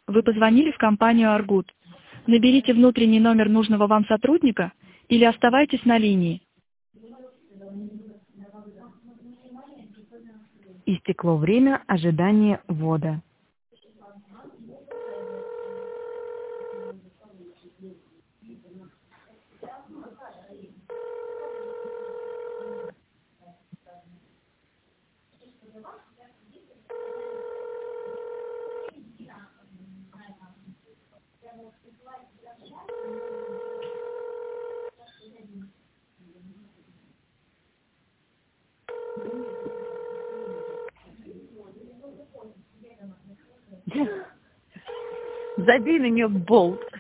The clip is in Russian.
Вы позвонили в компанию «Аргут». Наберите внутренний номер нужного вам сотрудника или оставайтесь на линии. Истекло время ожидания ввода. Забей на нее болт.